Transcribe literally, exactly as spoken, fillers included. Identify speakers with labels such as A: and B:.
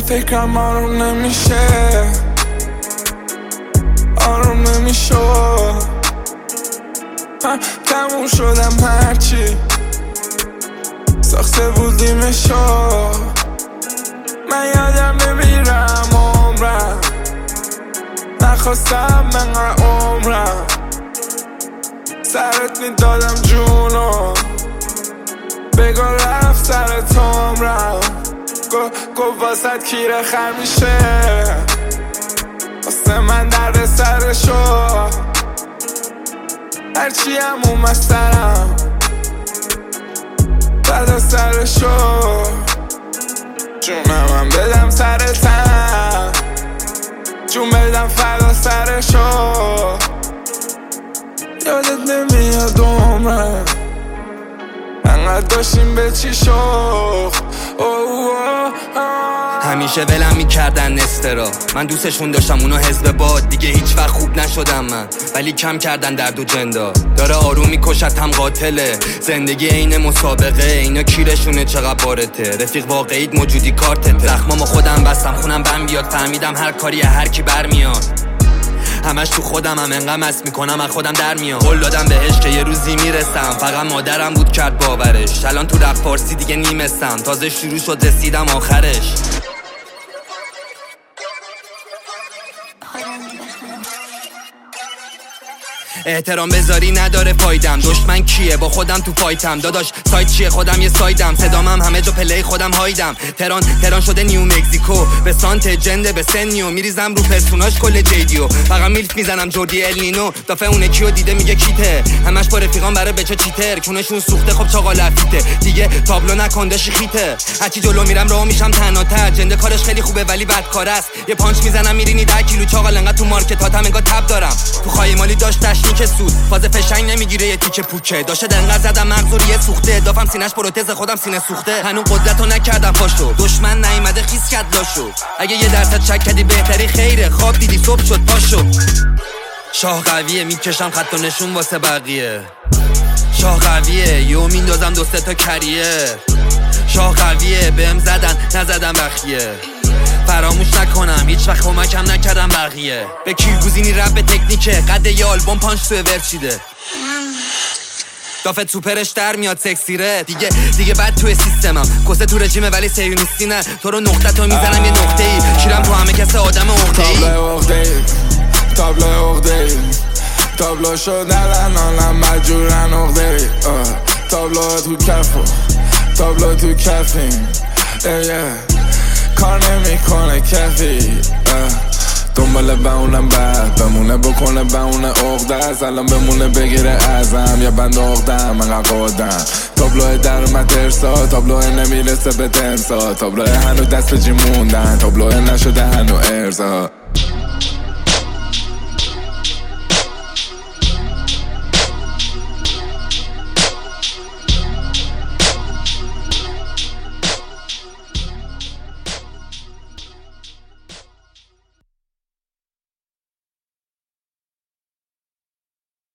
A: فکرم آروم نمیشه، آروم نمیشه. من تموم شدم هرچی ساخته بودیمشو. من یادم نمیرم عمرم، نخواستم منقدر عمرم. سرت میدادم جونو، بگو رفت سرت عمرم. گفت واسد کیره خر میشه، واسه من درد سرشو. هرچی هم اومد سرم بعد سرشو. جونم هم بدم سرتم، جون بدم فدا سرشو. یادت نمیاد عمرم انقدر داشتیم به چی شوخ.
B: همیشه ولم میکردن نسترا، من دوستشون داشتم اونو حزب باد. دیگه هیچ وقت خوب نشدم من، ولی کم کردن درد و جندا. داره آروم میکشت هم قاتله، زندگی عین مسابقه. اینا کیرشونه چقدر بارته، رفیق واقعیت موجودی کارتته. زخمامو خودم بستم خونم بم بیاد، فهمیدم هر کاری هر کی برمیاد. همش تو خودم هم انقدر مست میکنم از خودم در میام. قول دادم بهش که یه روزی میرسم، فقط مادرم بود کرد باورش. الان تو رپ فارسی دیگه نیمستم، تازه شروع شد رسیدم آخرش. احترام بذاری نداره فایدم، دشمن کیه با خودم تو فایتم. داداش سایت چیه خودم یه سایدم، صدام هم همه جا پلی خودم هایدم. تهران تهران شده نیو مکزیکو، به سانت جنده به سنیو. میریزم رو پرسوناش کل جیدیو، فقط میلف میزنم جوردی النینو. دافعه اونه کیو دیده میگه کیته، همش با رفیقان برای بچه چیتر. کونشون سوخته خب چاقال لفیته، دیگه تابلو نکندش خیته. هرچی جلو میرم راه میشم تنها. جنده کارش خیلی خوبه ولی بدکار است. یه پانچ میزنم میرینی ده کیلو چاقال. انقدر تو مارکت هاتم انگار تب دارم. تو خایمالی داشت که سود فاز فشنگ نمیگیره یه تیکه پوچه. داشته دنقدر زدم مغزوریه سوخته، دافم سینش پروتز خودم سینه سوخته. هنوز قدرتو نکردم پاشو، دشمن نیومده خیس کرد لاشو. اگه یه درصد شک کردی بهتری خیره، خواب دیدی صبح شد پاشو. شاه قویه میکشم خط و نشون واسه بقیه. شاه قویه یو میندازم دو سه تا کریه. شاه قویه بهم زدن نزدم بخیه. فراموش نکنم هیچ وقت کمکم نکردم بقیه. به کیرگوزینی رپ به تکنیکه، قد یه آلبوم پانچ تو ور چیده. دافت سوپرش در میاد سکسیره. دیگه دیگه بعد توی سیستمم کسه تو رژیمه ولی سیونیستی نه. تو رو نقطه تو میزنم یه نقطه ای، شیرم تو همه کس آدم عقده ای.
A: تابلو عقده ای، تابلو عقده ای، تابلو شدن الانم مجبورن عقده ای. تابلو تو کفو، تابلو تو کفیم. کار نمیکنه کفی، دنبال بمونم بعد بمونه بکنه بمونه عقده است. الان بمونه بگیره ازم یا بند عقدم من قادم. تابلوه در مدرسا، تابلوه نمیرسه به تنسا. تابلوه هنو دست جی موندن، تابلوه نشده هنو ارزا.